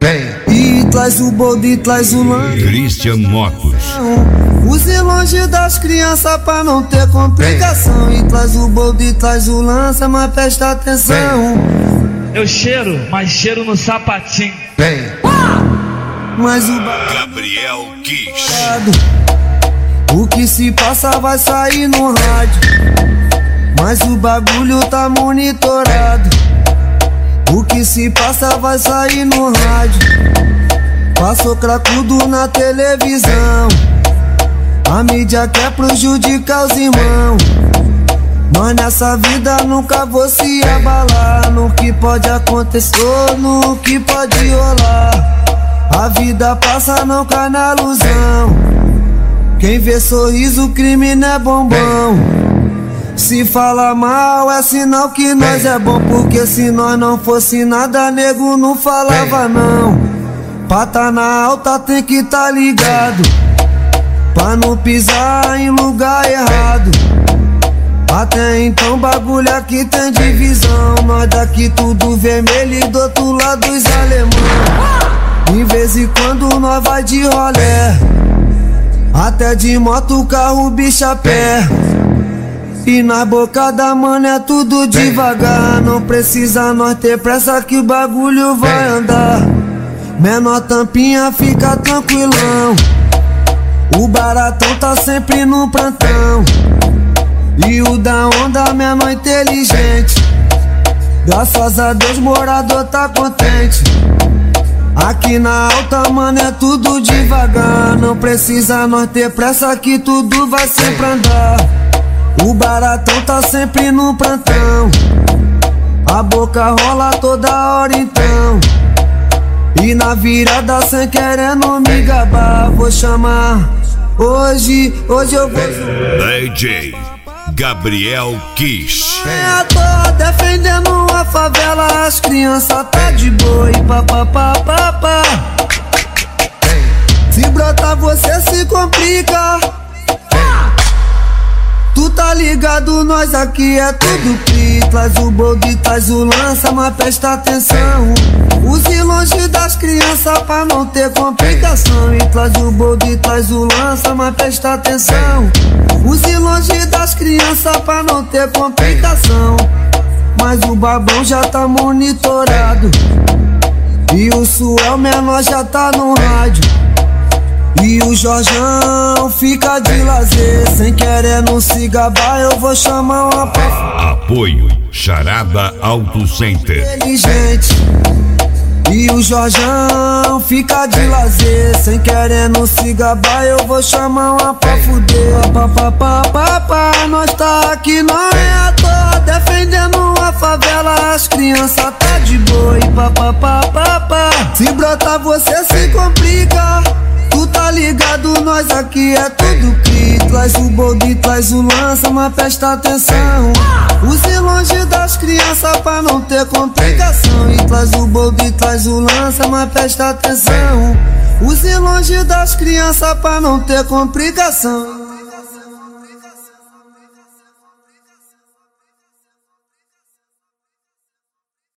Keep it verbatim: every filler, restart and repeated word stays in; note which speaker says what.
Speaker 1: E traz o bode, traz o lanche.
Speaker 2: Christian Motos.
Speaker 1: Use longe das crianças pra não ter complicação. E traz o bode, traz o lança, mas presta atenção.
Speaker 3: Eu cheiro, mas cheiro no sapatinho.
Speaker 1: Mas o
Speaker 2: Gabriel Kiss.
Speaker 1: O que se passa vai sair no rádio, mas o bagulho tá monitorado. O que se passa vai sair no rádio, passou cracudo na televisão. A mídia quer prejudicar os irmãos, mas nessa vida nunca vou se abalar. No que pode acontecer, no que pode rolar. A vida passa, não cai na ilusão. Quem vê sorriso, crime não é bombom. Se fala mal é sinal que nós é bom, porque se nós não fosse nada, nego não falava não. Pra tá na alta tem que tá ligado, pra não pisar em lugar errado. Até então bagulho aqui tem divisão, nós daqui tudo vermelho e do outro lado os alemão. De vez em quando nós vai de rolé, até de moto, carro, bicho a pé. E na boca da mano é tudo devagar, não precisa nós ter pressa que o bagulho vai andar. Menor tampinha, fica tranquilão, o baratão tá sempre no plantão. E o da onda, menor inteligente, graças a Deus morador tá contente. Aqui na alta, mano, é tudo devagar, não precisa nós ter pressa que tudo vai sempre andar. O baratão tá sempre no plantão, a boca rola toda hora então. E na virada sem querendo me gabar, vou chamar hoje, hoje eu vou
Speaker 2: D J Gabriel Kiss.
Speaker 1: É, tô defendendo a favela, as crianças tá de boa e papapá. Se brotar você se complica. Tu tá ligado, nós aqui é tudo cri. Traz o bode, traz o lança, mas presta atenção. Use longe das crianças pra não ter complicação. E traz o bode, traz o lança, mas presta atenção. Use longe das crianças pra não ter complicação. Mas o babão já tá monitorado, e o Suel menor já tá no rádio. E o Jorjão fica de lazer, sem querer não se gabar, eu vou chamar uma pra...
Speaker 2: Apoio Charada Auto Center.
Speaker 1: Inteligente. E o Jorjão fica de lazer, sem querer não se gabar, eu vou chamar uma pra fuder. Papapá, nós tá aqui, não é à toa, defendendo a favela, as crianças tá de boa e papapá. Se brotar você se complica. Tu tá ligado, nós aqui é tudo cri. Traz o bode, traz o lança, mas presta atenção. Use longe das crianças pra não ter complicação. E traz o bode, traz o lança, mas presta atenção. Use longe das crianças pra não ter complicação.